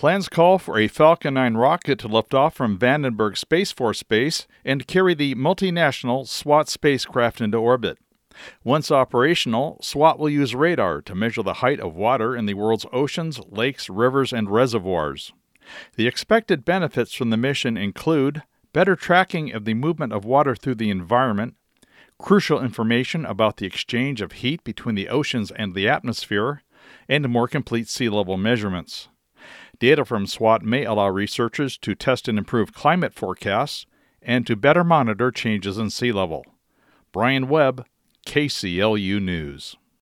Plans call for a Falcon 9 rocket to lift off from Vandenberg Space Force Base and carry the multinational SWAT spacecraft into orbit. Once operational, SWAT will use radar to measure the height of water in the world's oceans, lakes, rivers, and reservoirs. The expected benefits from the mission include better tracking of the movement of water through the environment, crucial information about the exchange of heat between the oceans and the atmosphere, and more complete sea level measurements. Data from SWAT may allow researchers to test and improve climate forecasts and to better monitor changes in sea level. Brian Webb, KCLU News.